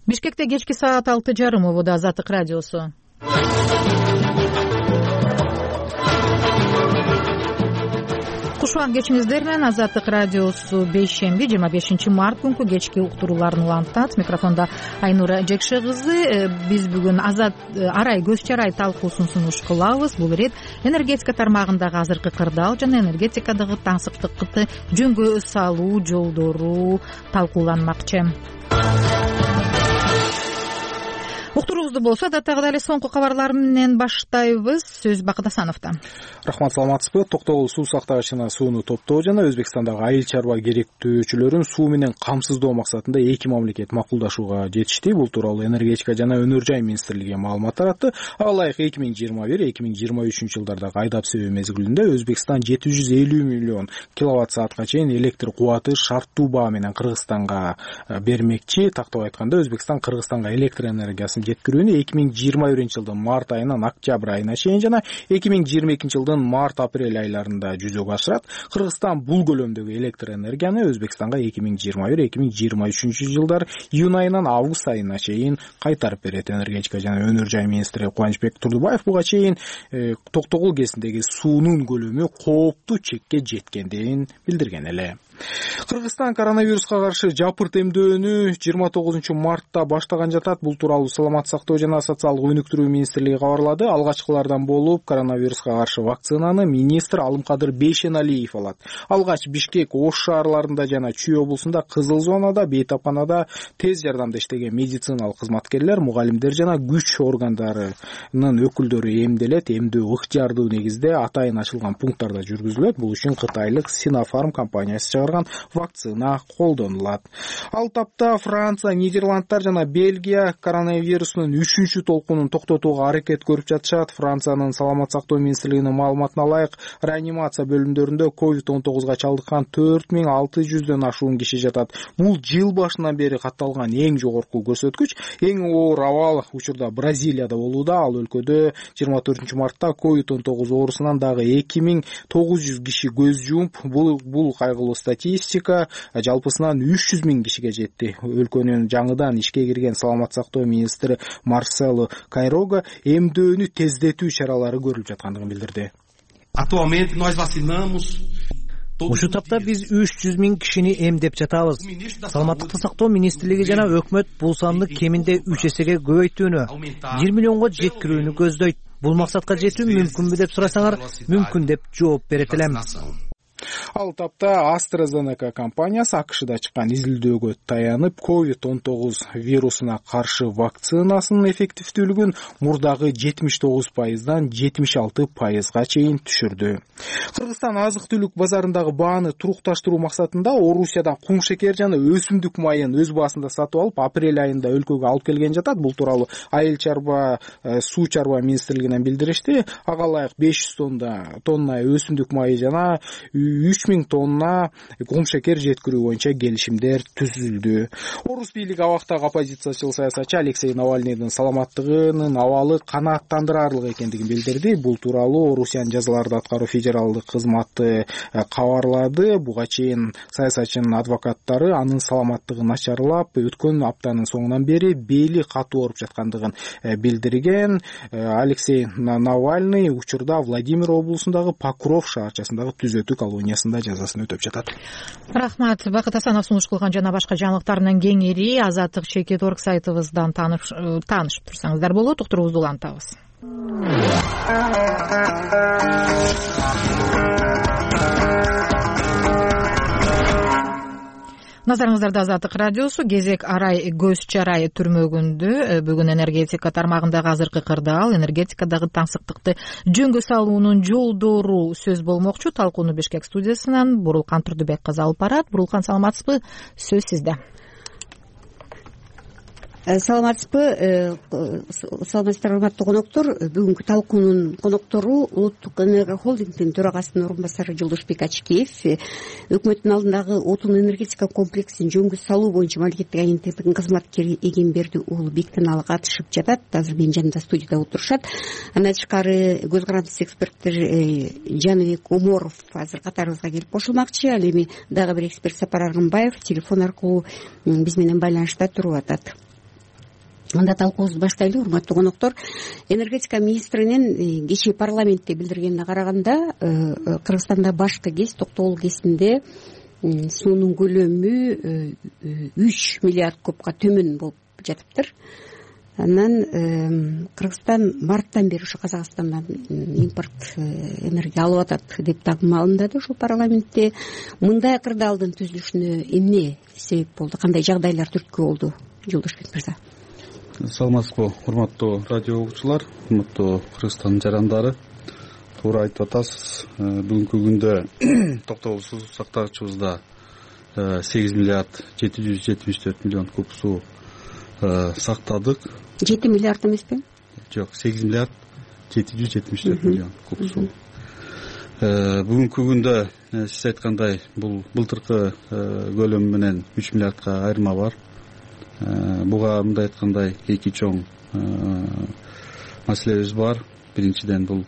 Бишкекте кечки саат 6:30 убада Азаттык радиосу. Кушуан кечиңиздер менен Азаттык радиосу бейшемби 25 март күнкү кечки уктурууларын улантат. Микрофонда Айнура Жекше кызы. Биз бүгүн арай көз чарай талкуусун сунуш кылабыз. Бул ирет энергетика тармагындагы азыркы кырдаал жана энергетикадагы таңсыктыкты жөнгө салуу жолдору талкууланмакчы. Уктуруубузду болсо датагы эле соңку кабарлар менен баштайбыз. Сөз Бакыт Асановдо. Рахмат, саламатсызбы? Токтогул суу сактагычына сууну топтоо жана Өзбекстандагы айыл чарба керектөөчүлөрүн суу менен камсыздоо максатында эки мамлекет макулдашууга жетишти. Бул тууралуу энергетика жана өнөр жай министрлиги маалымат таратты. Ага ылайык 2021-2023 жылдардагы айдап себүү мезгилинде Өзбекстан 750 миллион киловатт саатка чейин электр кубаты шарттуу баа менен Кыргызстанга бермекчи. Тактап айтканда, Өзбекстан Кыргызстанга электр энергиясын жеткирүүнү 2021-жылдын март айынан октябрь айына чейин жана 2022-жылдын март-апрель айларында жүзөгө ашырат. Кыргызстан бул көлөмдөгү электр энергияны Өзбекстанга 2021-2023 жылдар июнь айынан август айына чейин кайтарып берет. Энергетика жана өнөр жай министри Кубанычбек Турдубаев буга чейин Токтогул КЭСиндеги суунун көлөмү кооптуу чекке жеткендигин билдирген эле. Кыргызстан коронавируска каршы жапырт эмдөөнү 29 мартта баштаган жатат. Бул тууралуу Саламат сактоо жана социалдык өнүктүрүү министрлиги кабарлады. Алгачкылардан болуп коронавируска каршы вакцинаны министр Алымкадыр Бейшеналиев алат. Алгач Бишкек, Ош шаарларында жана Чүй облусунда кызыл зонада, бейтапканада тез жардамда иштеген медициналык кызматкерлер, мугалимдер жана күч органдарынын өкүлдөрү эмделет. Эмдөө ыктыярдуу негизде атайын ачылган пункттарда жүргүзүлөт. Бул үчүн Кытайлык Sinopharm компаниясы чыгарган вакцина колдонулат. Ал тапта Франция, Нидерландтар жана Бельгия коронавирустун 3-чү толкунун токтотууга аракет көрүп жатышат. Франциянын саламат сактоо министрлигинин маалыматына ылайык, реанимация бөлүмдөрүндө COVID-19 чалдыккан 4600дөн ашуун киши жатат. Бул жыл башынан бери катталган эң жогорку көрсөткүч. Эң оор абал учурда Бразилияда болууда. Ал өлкөдө 24 мартта COVID-19 оорусунан дагы 2900 киши көз жумуп, бул кайгылуу статистика жалпысынан 300 миң кишиге жетти. Өлкөнүн жаңыдан ишке кирген саламат сактоо министри Марсело Кайрого эмдөөнү тездетүү чаралары көрүлүп жаткандыгын билдирди. Ушул тапта биз 300 миң кишини эмдеп жатабыз. Саламаттыкты сактоо министрлиги жана өкмөт бул санды кеминде 3 эсеге көбөйтүүнү, 1 миллионго жеткирүүнү көздөйт. Бул максатка жетүү мүмкүнбү деп сурасаңар, мүмкүн деп жооп берет элем. Ал тапта AstraZeneca компаниясы АКШда чыккан изилдөөгө таянып, COVID-19 вирусуна каршы вакцинасынын эффективдүүлүгүн мурдагы 79%дан 76%га чейин түшүрдү. Кыргызстан азык-түлүк базарындагы бааны турукташтыруу максатында Орусиядан куң шекер жана өсүмдүк майын өз баасында сатып алып, апрель айында өлкөгө алып келген жатат. Бул тууралуу айыл чарба, суу чарба министрлигинен билдиришти. Ага ылайык 500 тонна өсүмдүк майы жана 3000 тонна кум шекер жеткирүү боюнча келишимдер түзүлдү. Орус бийлиги абактагы оппозициячыл саясатчы Алексей Навальныйдын саламаттыгынын абалы канааттандырарлык экендигин билдирди. Бул тууралуу Орусиянын жазаларды аткаруу федералдык кызматы кабарлады. Буга чейин саясатчынын адвокаттары анын саламаттыгы начарлап, өткөн аптанын соңунан бери бели катуу ооруп жаткандыгын билдирген. Алексей Навальный учурда Владимир облусундагы Покров шаарчасындагы түзөтүү колониясында жазасын өтөп жатат. Рахмат. Бакыт Асанов сунуш кылган жана башка жаңылыктарынан кеңири Азаттык Чекит.org сайтыбыздан таанышып турсаңыздар болот. Уктуруубузду улантабыз. Назарыңыздарда Азаттык радиосу. Кезек арай көз чарай түрмөгүндө бүгүн энергетика тармагындагы азыркы кырдаал, энергетикадагы таңсыктыкты жөнгө салуунун жолдору сөз болмокчу. Талкууну Бишкек студиясынан Бурулкан Турдубек кызы алып барат. Бурулкан, саламатсызбы? Сөз сизде. Саламатсызбы, саламатсыздар урматтуу коноктор. Бүгүнкү талкуунун коноктору Улуттук энергия холдингдин төрагасынын орун басары Жолдошбек Ачкеев, өкмөттүн алдындагы отун энергетика комплексин жөнгө салуу боюнча мамлекеттик агенттиктин кызматкери Эгемберди уулу Бектеналов катышып жатат. Азыр менин жанымда студияда отурушат. Андан тышкары көз карандысыз эксперттер Жаныбек Оморов азыр катарыбызга келип кошулмакчы. Ал эми дагы бир эксперт Сапар Аргынбаев телефон аркылуу биз менен байланышта туруп атат. анда талкуубузду баштайлы. Урматтуу коноктор, энергетика министринин кечээ парламентте билдиргенине караганда, Кыргызстанда башкы КЭС, Токтогул КЭСинде суунун көлөмү 3 миллиард кубка төмөн болуп жатыптыр. Анан Кыргызстан марттан бери ушу Казакстандан импорт энергия алып атат деп дагы маалымдады ушул парламентте. Мындай кырдаалдын түзүлүшүнө эмне себеп болду, кандай жагдайлар түрткү болду, Жолдошбек мырза? Саламатсызбы, урматтуу радио угуучулар, урматтуу Кыргызстан жарандары. Туура айтып атасыз. Бүгүнкү күндө Токтогул суу сактагычыбызда 8 миллиард 774 миллион куб суу сактадык. 7 миллиард эмеспи? Жок, 8 миллиард 774 миллион куб суу. Бүгүнкү күндө сиз айткандай бул былтыркы көлөм менен 3 миллиардка айырма бар. Буга мындай айткандай эки чоң маселебиз бар. Биринчиден бул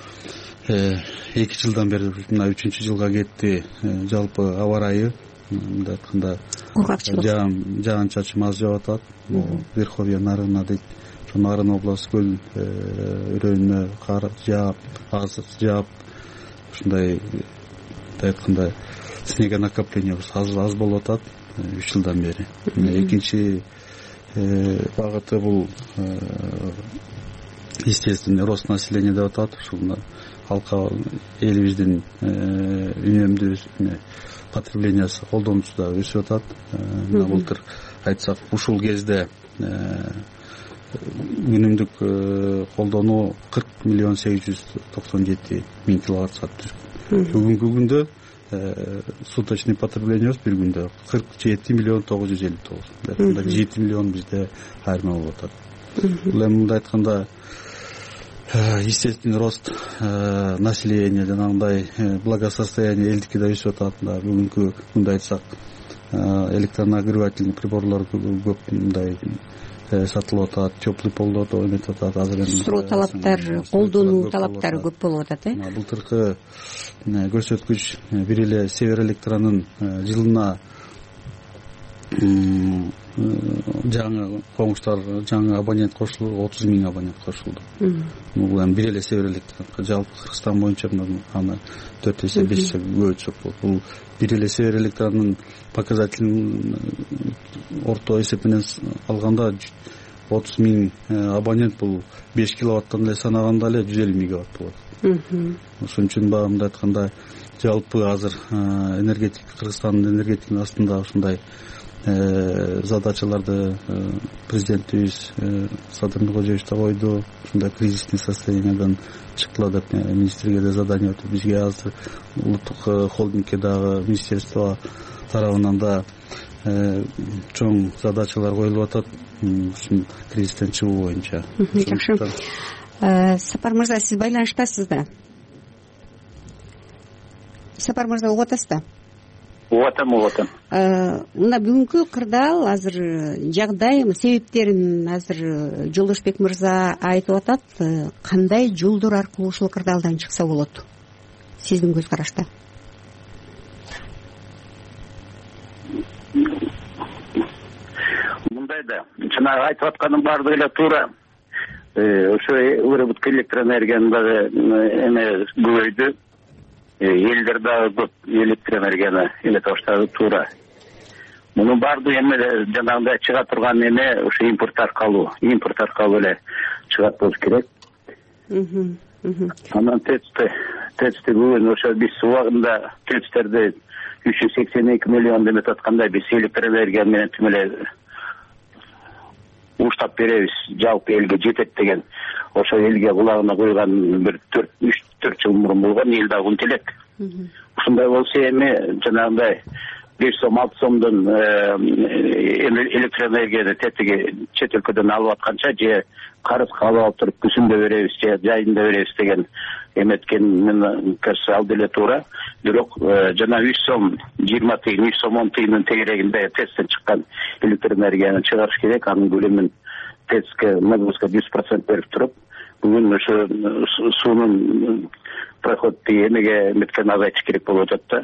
2 жылдан бери мына 3-чү жылга кетти. Жалпы аба ырайы мындай айтканда кургакчылык, жаан-чачым аз жаап атат. Верховье Нарына дейт. Нарын область көл өрөөнүнө кар жаап, аз жаап, ушундай айтканда снегонакопление аз болуп атат 3 жылдан бери. Экинчи багыты бул естественный рост населения деп атат. Ушул халка элибиздин үнөмдүү потреблениясы, колдонуусу да өсүп атат. Мына былтыр айтсак, ушул кезде үнөмдүк колдонуу 40 миллион 897 миң киловатт саат түзгөн. Бүгүнкү күндө суточный потребление бир күндө 47 миллион 959. 7 миллион бизде айырма болуп атат. Бул эми мындай айтканда естественный рост населения, жанагындай благосостояние элдики да өсүп атат. Бүгүнкү күндө айтсак, электронагревательный приборлор көп мындай сатылып атат, теплый полдордо ойнотуп атат. Азыр эми суроо талаптар, колдонуу талаптары көп болуп атат. Былтыркы көрсөткүч бир эле Север электронун жылына жаңы коңуштар, жаңы абонент кошулду, 30 миң абонент кошулду. Бул эми бир эле Север электрон. Жалпы Кыргызстан боюнча аны 4 эсе 5 эсе көбөйтсөк болот. Бул бир эле Север электронун показателин орто эсеп менен алганда 30 миң абонент, бул 5 киловаттан эле санаганда эле 150 мегаватт болот. Ошон үчүн мындай айтканда жалпы азыр энергетика, Кыргызстандын энергетиканын астында ушундай задачаларды президентибиз Садыр Нуркожоевич да койду. Ушундай кризисный состояниядан чыктылар деп министрге да задание өтүп, бизге азыр улуттук холдингке дагы министерство тарабынан да чоң задачалар коюлуп атат ушул кризистен чыгуу боюнча. Жакшы. Сапар мырза, сиз байланыштасыз да? Сапар мырза, угуп атасыз да? Угатам. Мына бүгүнкү кырдаал азыр жагдай, себептерин азыр Жолдошбек мырза айтып атат. Кандай жолдор аркылуу ушул кырдаалдан чыкса болот, сиздин көз карашта? Мындай да, жанагы айтып атканын баардыгы эле туура. Ошо выработка электроэнергиянын дагы эме көбөйдү. Элдер дагы көп электроэнергияны эметип баштады, туура. Мунун баардыгы эме жанагындай чыга турган эме ошо импорт аркылуу эле чыгат болуш керек. Анан ТЭЦти бүгүн ошо биз убагында ТЭЦтерди 382 миллион эметип аткандай биз электроэнергия менен тим эле уштап беребиз, жалпы элге жетет деген ошо элге кулагына койгон бир 3-4 жыл мурун болгон, эл дагы унутелек. Ушундай болсо эми жанагындай 5 сом 6 сомдон электроэнергияны тетиги чет өлкөдөн алып атканча же карызга алып туруп күзүндө беребиз же жайында беребиз деген эметкен, мен кажется, ал деле туура. Бирок жана 3 сом 20 тыйын, 3 сом 10 тыйындын тегерегинде ТЭЦтен чыккан электроэнергияны чыгарыш керек. Анын көлөмүн ТЭЦке нагрузка 100% берип туруп, бүгүн ошо суунун проходты эмеге меткен азайтыш керек болуп атат да.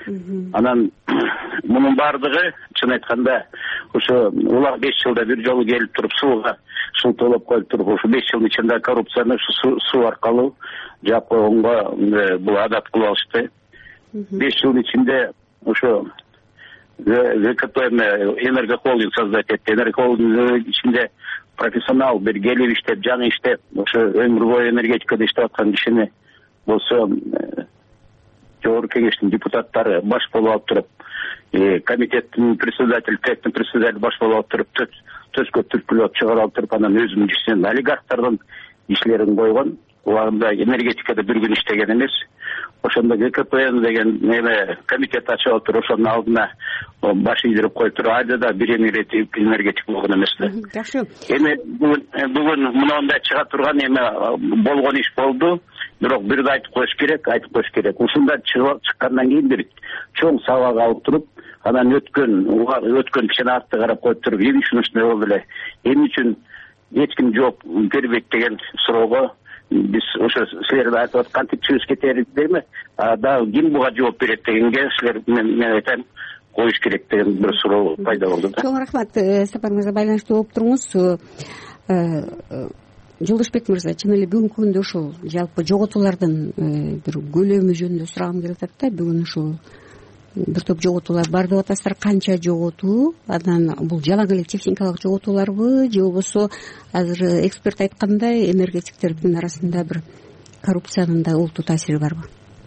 Анан мунун баардыгы чын айтканда ошо улар 5 жылда бир жолу келип туруп сууга шылтоолоп коюп туруп ошо 5 жылдын ичинде коррупцияны суу аркылуу жаап койгонго бул адат кылып алышты. 5 жылдын ичинде ошо ВКП энергохолдинг создать этти. Энергохолдингдин ичинде профессионал бир келип иштеп, жаңы иштеп, ошо өмүр бою энергетикада иштеп аткан кишини болсо жогорку кеңештин депутаттары баш болуп алып туруп, комитеттин председатель, тектин председатель баш болуп алып туруп, төскө түрткүлөп чыгарып алып туруп, анан өзүнүн ишин олигархтардын ишлерин койгон. Уларда энергетикада бир күн иштеген эмес. Ошондо ГКПН деген комитет ачып алып туруп, ошонун алдына баш ийдирип коюп туруп, айда да бир энергетик болгон эмес да. Жакшы. Эми бүгүн мындай чыга турган болгон иш болду. Бирок бирди айтып коюш керек. Ушундай чыккандан кийин бир чоң сабак алып туруп, анан өткөн кишини артты карап коюп туруп, эмне үчүн ушундай болду эле, эмне үчүн эч ким жооп бербейт деген суроого биз ошо силер айтып аткан кантип чыгыш кетет дейми, дагы ким буга жооп берет дегенге силер мен айтам коюш керек деген бир суроо пайда болду да. Чоң рахмат. Сапар мырза, байланышта болуп туруңуз. Жолдошбек мырза, чын эле бүгүнкү күндө ушул жалпы жоготуулардын бир көлөмү жөнүндө сурагым келип атат да. Бүгүн ушул бир топ жоготуулар бар деп атасыздар. Канча жоготуу? Анан бул жалаң эле техникалык жоготууларбы же болбосо азыр эксперт айткандай энергетиктердин арасында бир коррупциянын да олуттуу таасири барбы?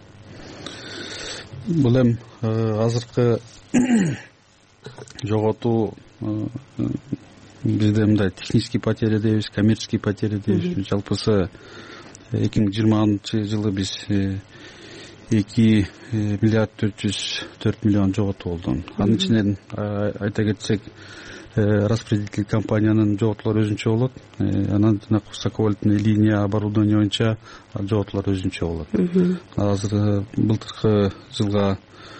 Бул эми азыркы жоготуу бизде мындай технический потеря дейбиз, коммерческий потеря дейбиз. Жалпысы 2020 жылы биз 2 миллиард 404 миллион жоготуу болду. Анын ичинен айта кетсек, распределитель компаниянын жоготуулары өзүнчө болот. Анан высоковольтный линия оборудование боюнча жоготуулар өзүнчө болот. Азыр былтыркы жылга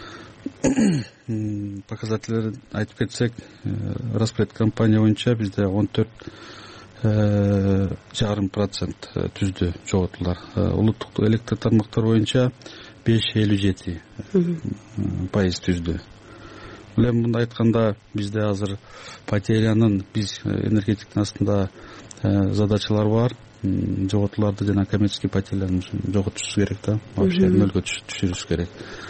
показательдерин айтып кетсек, распределитель компания боюнча бизде 14,5% түздү жоготуулар. Улуттук электр тармактар боюнча 5,57% түздү. Эми мындай айтканда, бизде азыр потерянын, биз энергетиктин астында задачалар бар. Жоготууларды жана коммерческий потеряларды жоготушубуз керек да. Вообще нөлгө түшүрүш керек.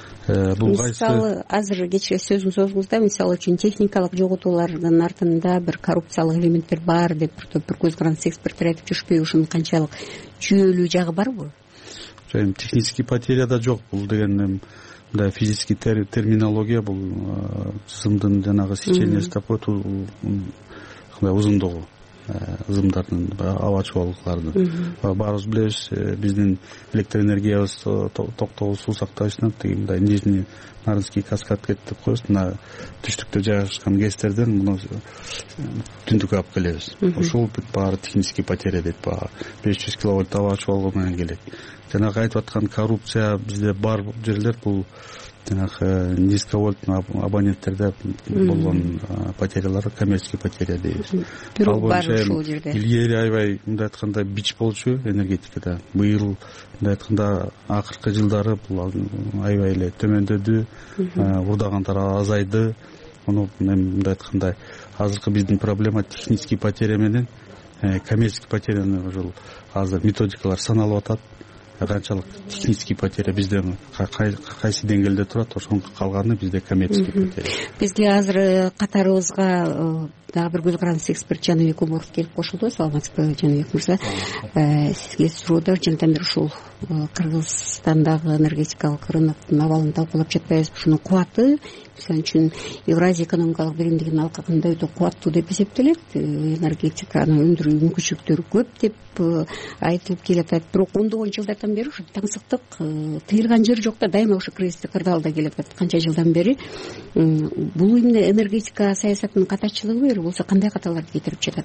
Мисалы, азыр кечээ сөзүн созуңуз да, мисалы үчүн техникалык жоготуулардын артында бир коррупциялык элементтер бар деп бир көз карандысыз эксперттер айтып жүрүшпөйбү? Ушунун канчалык жүйөлүү жагы барбы? Технический потеря да жок. Бул деген мындай физический терминология, бул зымдын жанагы сечениясы деп коет, кандай узундугу зымдардын, аба чубалыклардын. Баарыбыз билебиз, биздин электр энергиябыз токтогул суу сактагычынан мындай Нижний Нарынский каскад деп коебуз. Мына түштүктө жайгашкан гэстерден муну түндүккө алып келебиз. Ошол баары технический потеря дейт. 500 киловольт аба чубалыгы менен келет. Жанагы айтып аткан коррупция бизде бар жерлер, бул жанагы низковольтный абоненттерде болгон потерялар, коммерческий потеря дейбиз. Бирок бар ушул жерде. Илгери аябай мындай айтканда бич болчу энергетикада. Быйыл мындай айтканда акыркы жылдары бул аябай эле төмөндөдү, урдагандар азайды. Муну мындай айтканда азыркы биздин проблема технический потеря менен коммерческий потеряны ушул азыр методикалар саналып атат. Канчалык технический потеря бизде кайсы деңгээлде турат, ошонун калганы бизде коммерческий потеря. Бизге азыр катарыбызга дагы бир көз карандысыз эксперт Жаныбек Умуров келип кошулду. Саламатсызбы, Жаныбек мырза? Сизге суроодор жантан бери ушул Кыргызстандагы энергетикалык рыноктун абалын талкуулап жатпайбызбы? Ушунун кубаты, мисалы үчүн Евразия экономикалык биримдигинин алкагында өтө кубаттуу деп эсептелет. Энергетиканы өндүрүү мүмкүнчүлүктөрү көп деп айтылып келатат. Бирок ондогон жылдардан бери ушу таңсыктык тыйылган жер жок да, дайыма ушу кризистик кырдаалда келип атат. Канча жылдан бери бул эмне энергетика саясатынын катачылыгы болсо кандай каталарды кетирип жатат?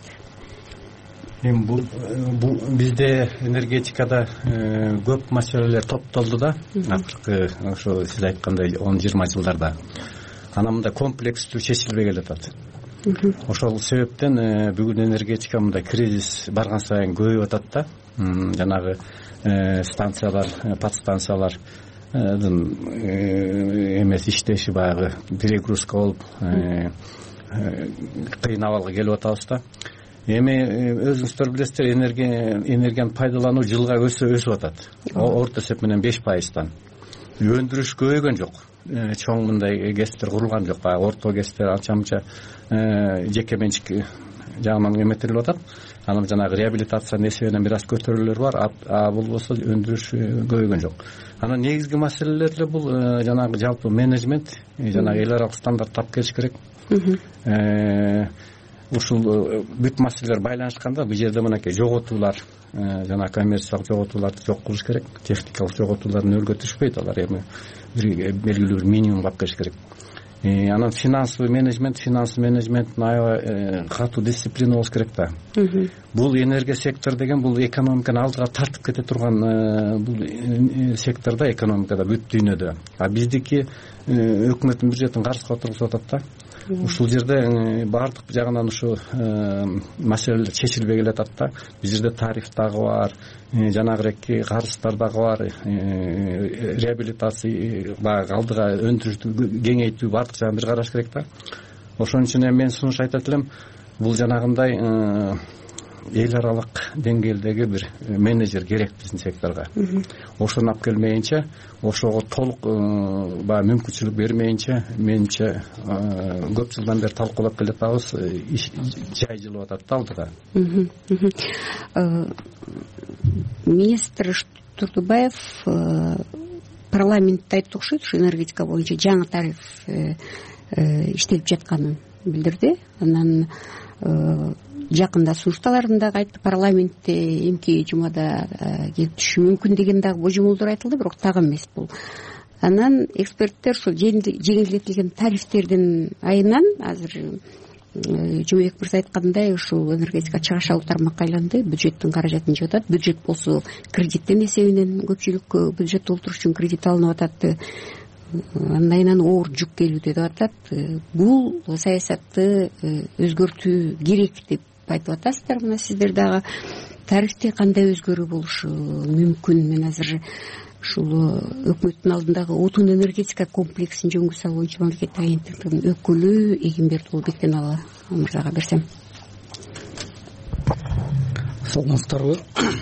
Эми бул бизде энергетикада көп маселелер топтолду да, акыркы ошо сиз айткандай 10-20 жылдарда. Анан мындай комплекстүү чечилбей келатат. Ошол себептен бүгүн энергетика мындай кризис барган сайын көбөйүп атат да. Жанагы станциялар, подстанциялар эмес иштеши баягы перегрузка болуп кыйын абалга келип атабыз да. Эми өзүңүздөр билесиздер, энергияны пайдалануу жылга өсүп атат. Орто эсеп менен 5%. Өндүрүш көбөйгөн жок. Чоң мындай кесиптер курулган жок. Баягы орто кесиптер анча-мынча жеке менчик жагынан эметилип атат. Анан жанагы реабилитация несебенен бир аз көтөрүүлөр бар, а болбосо өндүрүш көбөйгөн жок. Анан негизги маселелер эле бул жанагы жалпы менеджмент, жанагы эл аралык стандарт тап келиш керек. Ушул бүт маселелер байланышканда бул жерде мынакей жоготуулар, жана коммерциялык жоготууларды жок кылыш керек. Техникалык жоготууларды нөлгө түшпөйт, алар эми белгилүү бир минимумга алып келиш керек. Анан финансовый менеджмент аябай катуу дисциплина болуш керек да. Бул энергия сектор деген бул экономиканы алдыга тартып кете турган бул секторда, экономикада бүт дүйнөдө. А биздики өкмөттүн бюджетин карызга отургузуп атат да. Ушул жерде баардык жагынан ушу маселелер чечилбей келатат да. Биз жерде тариф дагы бар, жанагыреки карыздар дагы бар, реабилитация баягы алдыга өндүрүштү кеңейтүү баардык жагын бир караш керек да. Ошон үчүн мен сунуш айтат элем, бул жанагындай эл аралык деңгээлдеги бир менеджер керек биздин секторго. Ошону алып келмейинче, ошого толук баягы мүмкүнчүлүк бермейинче, менимче көп жылдан бери талкуулап келатабыз, жай жылып атат да алдыга. Министр Турдубаев парламентте айтты окшойт, ушу энергетика боюнча жаңы тариф иштелип жатканын билдирди. Анан жакында сунушталарын дагы айтты, парламентте эмки жумада келип түшүшү мүмкүн деген дагы божомолдор айтылды, бирок так эмес бул. Анан эксперттер ушул жеңилдетилген тарифтердин айынан азыр Жумабек мырза айткандай ушул энергетика чыгашалуу тармакка айланды, бюджеттин каражатын жеп атат. Бюджет болсо кредиттин эсебинен көпчүлүккө бюджет толтуруш үчүн кредит алынып атат. Андан айынан оор жүк келүүдө деп атат. Бул саясатты өзгөртүү керек деп айтып атасыздар. Мына сиздер дагы тарифте кандай өзгөрүү болушу мүмкүн? Мен азыр ушул өкмөттүн алдындагы отун энергетика комплексин жөнгө салуу боюнча мамлекеттик агенттиктин өкүлү Эгембердиұлы Бектеналы мырзага берсем. Саламатсыздарбы?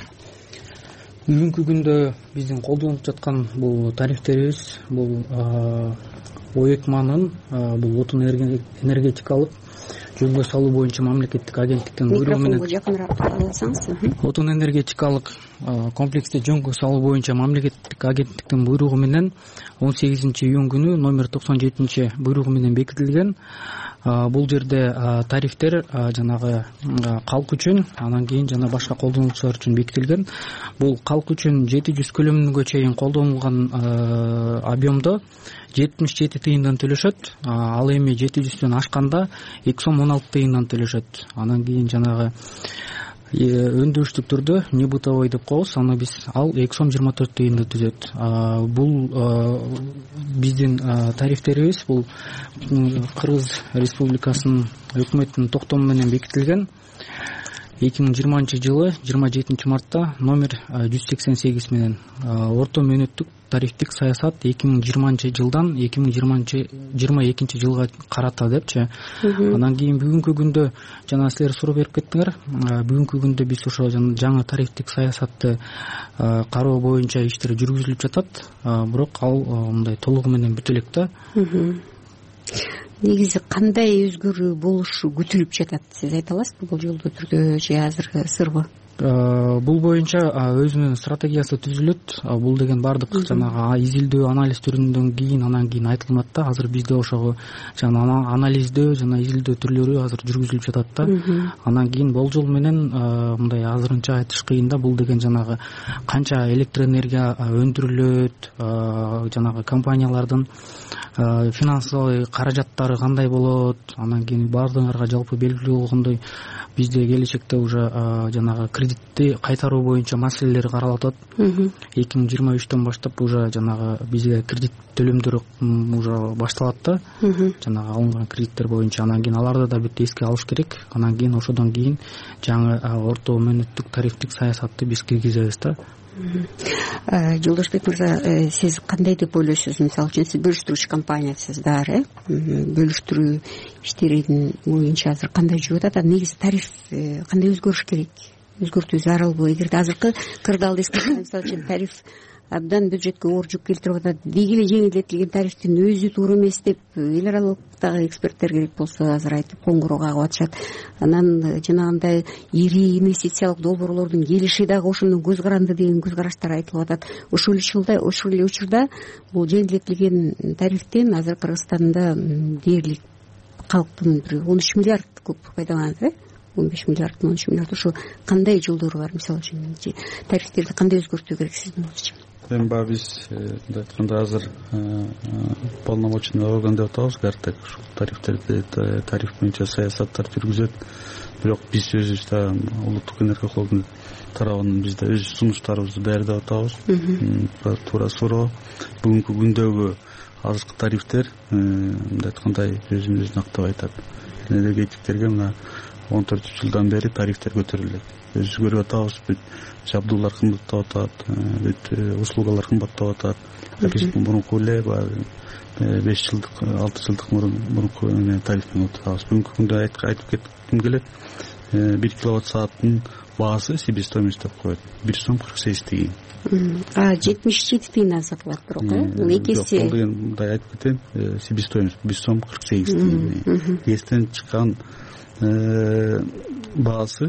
Бүгүнкү күндө биздин колдонуп жаткан бул тарифтерибиз бул ОЭКМанын бул отун энергетикалык жөнгө салуу боюнча мамлекеттик агенттиктин буйругу менен отун энергетикалык комплексти жөнгө салуу боюнча мамлекеттик агенттиктин буйругу менен 18-июнь күнү номер 97 буйругу менен бекитилген. Бул жерде тарифтер жанагы калк үчүн, анан кийин жана башка колдонуучулар үчүн бекитилген. Бул калк үчүн 700 көлөмүнгө чейин колдонулган объемдо 77 тыйындан төлөшөт, ал эми 700дөн ашканда 2 сом 16 тыйындан төлөшөт. Анан кийин жанагы өндүрүштүк түрдө не бытовой деп коебуз, аны биз ал 2 сом 24 тыйынды түзөт. Бул биздин тарифтерибиз бул Кыргыз Республикасынын өкмөтүнүн токтому менен бекитилген. 2020 жылы 27 мартта номер 188 менен орто мөөнөттүк тарифтик саясат 2020 жылдан 2022 жылга карата депчи. Анан кийин бүгүнкү күндө жана силер суроо берип кеттиңер. Бүгүнкү күндө биз ошо жаңы тарифтик саясатты кароо боюнча иштер жүргүзүлүп жатат. Бирок ал мындай толугу менен бүтө элек да. Негизи кандай өзгөрүү болушу күтүлүп жатат? Сиз айта аласызбы бул жолдо түрдө же азыркы сырбы? Бул боюнча өзүнүн стратегиясы түзүлөт. Бул деген бардык жанагы изилдөө, анализ түрүндөн кийин анан кийин айтылмат да. Азыр бизде ошого жана анализдөө жана изилдөө түрлөрү азыр жүргүзүлүп жатат да. Анан кийин болжол менен мындай азырынча айтыш кыйын да. Бул деген жанагы канча электроэнергия өндүрүлөт, жанагы компаниялардын финансовый каражаттары кандай болот, анан кийин баардыгыңарга жалпы белгилүү болгондой бизде келечекте уже жанагы кредитти кайтаруу боюнча маселелер каралып атат. 2023дөн баштап уже жанагы бизге кредит төлөмдөрү уже башталат да. Жанагы алынган кредиттер боюнча анан кийин аларды да бүт эске алыш керек. Анан кийин ошодон кийин жаңы орто мөөнөттүк тарифтик саясатты биз киргизебиз да. Жолдошбек мырза, сиз кандай деп ойлойсуз? Мисалы үчүн сиз бөлүштүрүүчү компаниясыздар, бөлүштүрүү иштеринин боюнча азыр кандай жүрүп атат? Негизи тариф кандай өзгөрүш керек, өзгөртүү зарылбы? Эгерде азыркы кырдаалды эскертсек, мисалы үчүн тариф абдан бюджетке оор жүк келтирип атат, деги эле жеңилдетилген тарифтин өзү туура эмес деп эл аралыктагы эксперттер керек болсо азыр айтып коңгуроо кагып атышат. Анан жанагындай ири инвестициялык долбоорлордун келиши дагы ошондон көз каранды деген көз караштар айтылып атат. Ошол эле учурда бул жеңилдетилген тарифтен азыр Кыргызстанда дээрлик калктын бир 13 миллиард көп пайдаланат, 15 миллиард, 13 миллиард. Ошо кандай жолдору бар? Мисалы үчүн тарифтерди кандай өзгөртүү керек сиздин оюңузча? Эми баягы биз мындай айтканда азыр полномочный орган деп атабыз, ГАРТЭК. Ушул тарифтерди, тариф боюнча саясаттар жүргүзөт. Бирок биз өзүбүз да улуттук энергия холдинг тарабынан биз да өз сунуштарыбызды даярдап атабыз. Туура суроо. Бүгүнкү күндөгү азыркы тарифтер мындай айткандай өзүн актап айтат. Энергетиктерге мына 14 жылдан бери тарифтер көтөрүлөт. Өзүбүз көрүп атабыз, бүт жабдуулар кымбаттап атат, бүт услугалар кымбаттап атат. Биз мурунку эле 5 жылдык, 6 жылдык мурунку тариф менен отурабыз. Бүгүнкү күндө айтып кетким келет. 1 киловатт сааттын баасы себестоимость деп коет. 1 сом 48 тиын. 77 тыйындан сатылат бирок, бул экиси. Бул деген мындай айтып кетейин, себестоимость 1 сом 48 тиын. Эстен чыккан баасы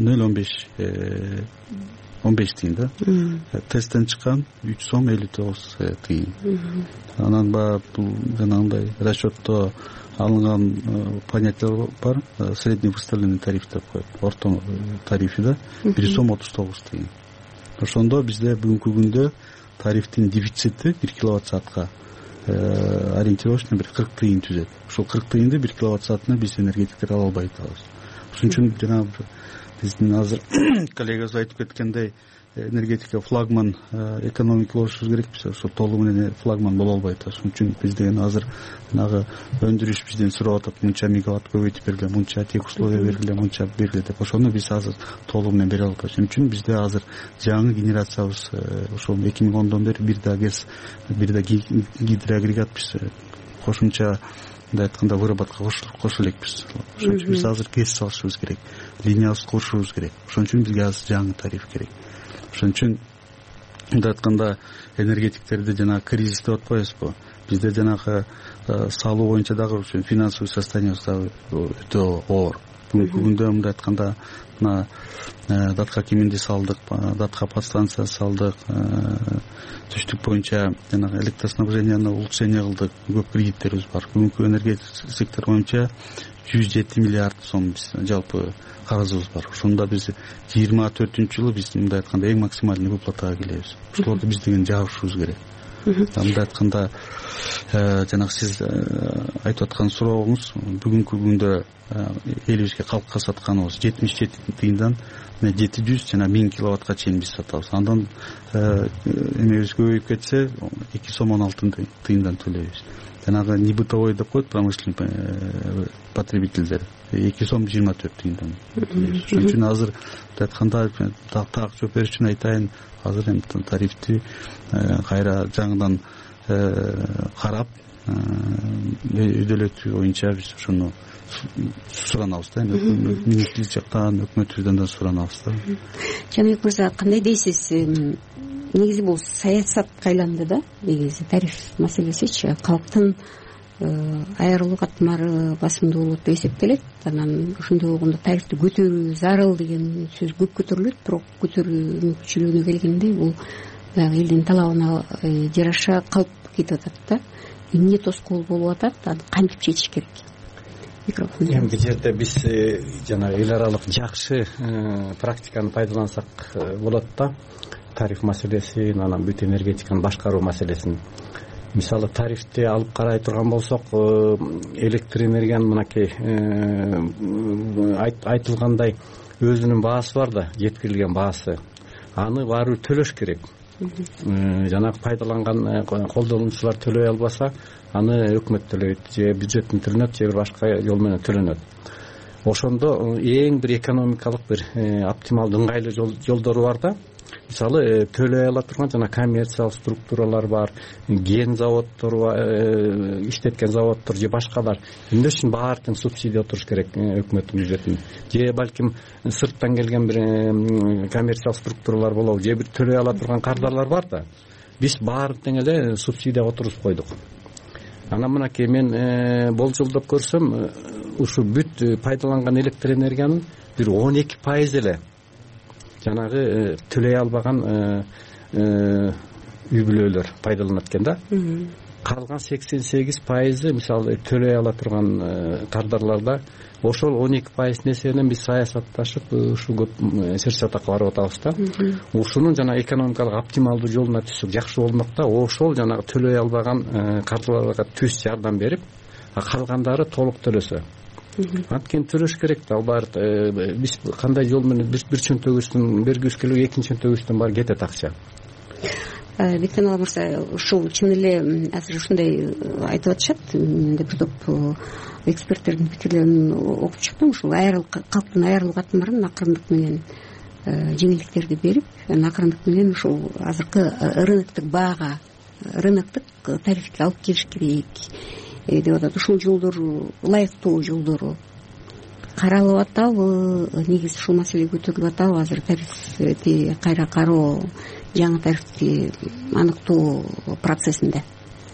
0,15 тиын да. Тесттен чыккан 3 сом 59 тиын. Анан бул жанагындай расчетто алынган понятие бар, средний выставленный тариф деп коет. Орто тарифи да 1 сом 39 тиын. Ошондо бизде бүгүнкү күндө тарифтин дефицити 1 киловатт саатка ориентировочно бир 40 тыйын түзөт. Ушул 40 тыйынды 1 киловатт саатына биз энергетиктер ала албай атабыз. Ошон үчүн жанагы биздин азыр коллегабыз айтып кеткендей, энергетика флагман экономика болушубуз керек. Биз ошо толугу менен флагман боло албайт. Ошон үчүн биз деген азыр нагы өндүрүш бизден сурап атат, мынча мегаватт көбөйтүп бергиле, мынча тех условия бергиле, мынча бергиле деп. Ошону биз азыр толугу менен бере албайбыз. Ошон үчүн бизде азыр жаңы генерациябыз ошол 2010дон бери бир да ГЭС, бир да гидроагрегат биз кошумча мындай айтканда выработка кошо элекпиз. Ошон үчүн биз азыр ГЭС салышыбыз керек, линиябызды курушубуз керек. Ошон үчүн бизге азыр жаңы тариф керек. Ошон үчүн мындай айтканда энергетиктерди жанагы кризис деп атпайбызбы? Бизде жанагы салуу боюнча дагы финансовый состояние дагы өтө оор. Бүгүнкү күндө мындай айтканда мына датка кеминди салдык, датка подстанция салдык, түштүк боюнча жанагы электроснабженияны улучшение кылдык, көп кредиттерибиз бар. Бүгүнкү энергетика сектор боюнча 107 миллиард сом жалпы карызыбыз бар. Ошондо биз 24-жылы биз мындай айтканда эң максимальный выплатага келебиз. Ошолорду биз деген жабышыбыз керек. Мындай айтканда жанагы сиз айтып аткан сурооңуз, бүгүнкү күндө элибизге калкка сатканыбыз 77 тыйындан 700 жана 1000 киловаттка чейин биз сатабыз. Андан эмебиз көбөйүп кетсе 2 сом 16 тыйындан төлөйбүз. Жанагы небытовой деп коет промышленный потребительдер 2 сом 24 тыйындан. Ошон үчүн азыр айтканда так жооп бериш үчүн айтайын, азыр эми тарифти кайра жаңыдан карап өйдөлөтүү боюнча биз ошону суранабыз да. Министрлик жактан, өкмөтүбүздөн да суранабыз да. Жаныбек мырза, кандай дейсиз? Негизи бул саясатка айланды да, негизи тариф маселесичи. Калктын айрылуу катмары басымдуу болот деп эсептелет. Анан ошондой болгондо тарифти көтөрүү зарыл деген сөз көп көтөрүлөт, бирок көтөрүү мүмкүнчүлүгүнө келгенде бул элдин талабына жараша калп кетип атат да. Эмне тоскоол болуп атат, аны кантип чечиш керек? Микрофон. Эми бул жерде биз жана эл аралык жакшы практиканы пайдалансак болот да. Тариф маселесин, анан бүт энергетиканы башкаруу маселесин. Мисалы тарифти алып карай турган болсок, электр энергиянын мынакей айтылгандай өзүнүн баасы бар да, жеткирилген баасы. Аны баары төлөш керек. Жанагы пайдаланган колдонуучулар төлөй албаса, аны өкмөт төлөйт, же бюджеттен төлөнөт, же башка жол менен төлөнөт. Ошондо эң бир экономикалык бир оптималдуу ыңгайлуу жолдору бар да. мисалы төлөй ала турган жана коммерциялык структуралар бар, кен заводдор, иштеткен заводдор же башкалар. Эмне үчүн баардыгын субсидия туруш керек өкмөттүн бюджетин? Же балким сырттан келген бир коммерциялык структуралар болобу, же бир төлөй ала турган кардарлар бар да. Биз баардыгын эле субсидияга тургузуп койдук. Анан мынакей мен болжолдоп көрсөм, ушу бүт пайдаланган электр энергиянын бир 12% эле жанагы төлөй албаган үй бүлөлөр пайдаланат экен да. Калган 88% мисалы төлөй ала турган кардарларда ошол 12% несенен биз саясатташып ушу көп сертификатка барып атабыз да. Ушунун жана экономикалык оптималдуу жолуна түшсөк жакшы болмок да. Ошол жанагы төлөй албаган кардарларга түз жардам берип, калгандары толук төлөсө. Анткени төлөш керек да. Ал бар биз кандай жол менен бир чөнтөгүбүздүн бергибиз келип экинчи чөнтөгүбүздөн бар кетет акча. Бектеналы мырза, ушул чын эле азыр ушундай айтып атышат. Мен да бир топ эксперттердин пикирлерин окуп чыктым. Ушул калктын айрылуу катмарын акырындык менен жеңилдиктерди берип, акырындык менен ушул азыркы рыноктук баага, рыноктук тарифке алып келиш керек деп атат. Ушул жолдору, ылайыктуу жолдору каралып атабы? Негизи ушул маселе көтөрүлүп атабы? Азыр тарифти кайра кароо, жаңы тарифти аныктоо процессинде.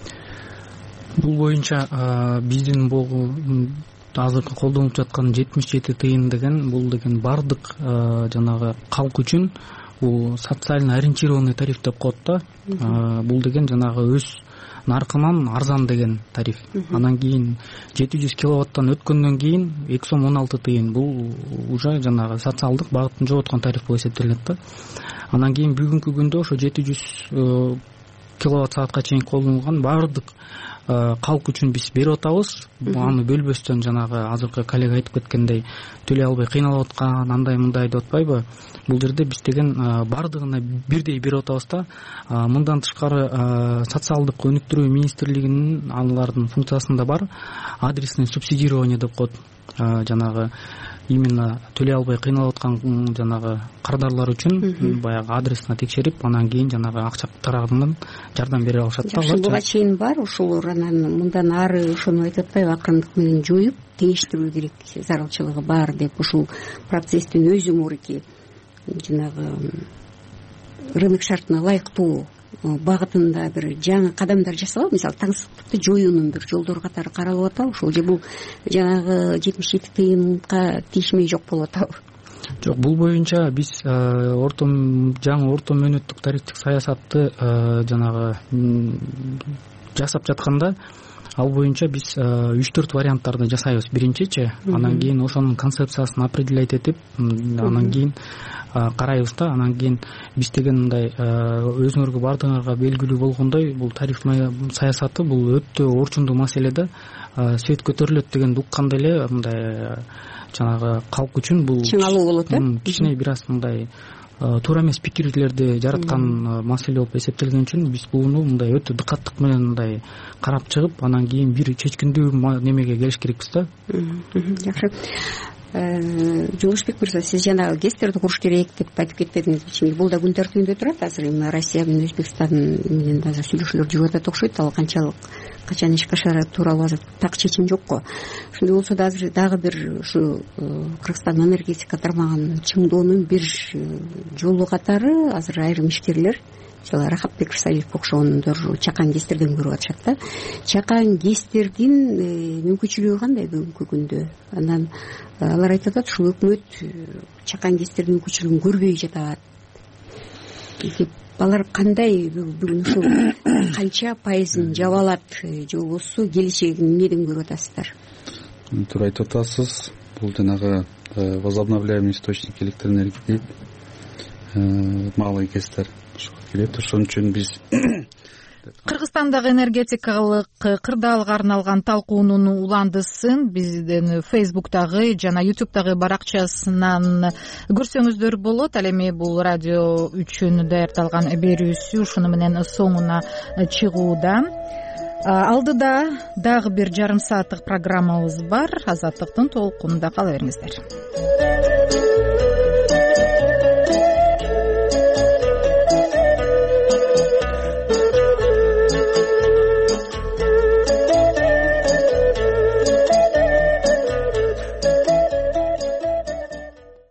Бул боюнча биздин азыркы колдонуп жаткан 77 тыйын деген, бул деген бардык жанагы калк үчүн бул социально ориентированный тариф деп коет да. Бул деген жанагы өз наркынан арзан деген тариф. Анан кийин 700 киловаттан өткөндөн кийин 2 сом 16 тыйын. Бул уже жанагы социалдык багытын жоготкон тариф болуп эсептелет да. Анан кийин бүгүнкү күндө ошо 700 киловатт саатка чейин колдонулган бардык калк үчүн биз берип атабыз. Аны бөлбөстөн жанагы азыркы коллега айтып кеткендей төлөй албай кыйналып аткан андай мындай деп атпайбы? Бул жерде биз деген бардыгына бирдей берип атабыз да. Мындан тышкары социалдык өнүктүрүү министрлигинин алардын функциясында бар адресный субсидирование деп коет. Жанагы именно төлөй албай кыйналып аткан жанагы кардарлар үчүн баягы адресно текшерип, анан кийин жанагы акча тарабынан жардам бере алышат да. Буга чейин бар ушул, анан мындан ары ошону айтып атпайбы, акырындык менен жоюп теңештирүү керек, зарылчылыгы бар деп. Ушул процесстин өзү мурики жанагы рынок шартына ылайыктуу багытында бир жаңы кадамдар жасалабы? Мисалы таңсыздыкты жоюунун бир жолдору катары каралып атабы? Ушул же бул жанагы 77 тыйынга тийишмей жок болуп атабы? Жок, бул боюнча биз жаңы орто мөөнөттүк тарифтик саясатты жанагы жасап жатканда, ал боюнча биз 3-4 варианттарды жасайбыз. Биринчичи, анан кийин ошонун концепциясын определять этип, анан кийин карайбыз да. Анан кийин биз деген мындай өзүңөргө бардыгыңарга белгилүү болгондой, бул тариф саясаты бул өтө орчундуу маселе да. Свет көтөрүлөт дегенди укканда эле мындай жанагы калк үчүн бул чыңалуу болот да. Кичине бир аз мындай туура эмес пикирлерди жараткан маселе болуп эсептелген үчүн биз буну мындай өтө дыкаттык менен мындай карап чыгып, анан кийин бир чечкиндүү немеге келиш керекпиз да. Жакшы. Жолдошбек мырза, сиз жанагы ГЭСтерди куруш керек деп айтып кетпедиңизби? Бул да күн тартибинде турат. Азыр эми Россия менен Өзбекстан менен да сүйлөшүүлөр жүрүп атат окшойт. Ал качан ишке ашары тууралуу азыр так чечим жок го. Ошондой болсо да азыр дагы бир ушу Кыргызстан энергетика тармагын чыңдоонун бир жолу катары азыр айрым ишкерлер, Рахатбек Рысалиевге окшогондор чакан ГЭСтерден көрүп атышат да. Чакан ГЭСтердин мүмкүнчүлүгү кандай бүгүнкү күндө? Анан алар айтып атат, ушул өкмөт чакан ГЭСтердин мүмкүнчүлүгүн көрбөй жатат деп. Алар кандай бүгүн ушул канча пайызын жаба алат же болбосо келечегин эмнеден көрүп атасыздар? Туура айтып атасыз. Бул жанагы возобновляемый источник электр энергии, малый ГЭСтер келет. Ошон үчүн биз Кыргызстандагы энергетикалык кырдаалга арналган талкуунун уландысын биздин Facebook'тагы жана YouTube'дагы баракчасынан көрсөңүздөр болот. Ал эми бул радио үчүн даярдалган берүүсү ушуну менен соңуна чыгууда. Алдыда дагы бир жарым сааттык программабыз бар. Азаттыктын толкунунда кала бериңиздер.